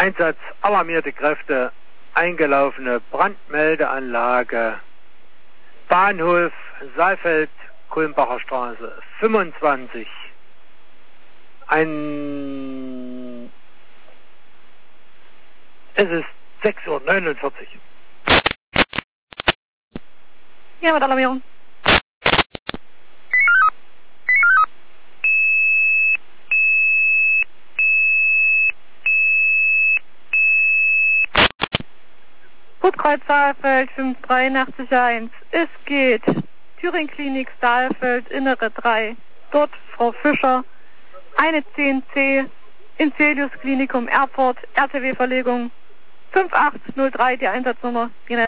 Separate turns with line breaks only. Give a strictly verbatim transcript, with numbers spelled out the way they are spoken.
Einsatz, alarmierte Kräfte, eingelaufene Brandmeldeanlage, Bahnhof Saalfeld, Kulmbacher Straße fünfundzwanzig. Ein... Es ist sechs Uhr neunundvierzig.
Ja, mit Alarmierung. Gutkreuz Saalfeld fünf drei achtzig eins. Es geht. Thüringen Klinik Saalfeld, Innere drei. Dort Frau Fischer. Eine zehn C. Incelius Klinikum Erfurt. R T W-Verlegung. fünf acht null drei, die Einsatznummer.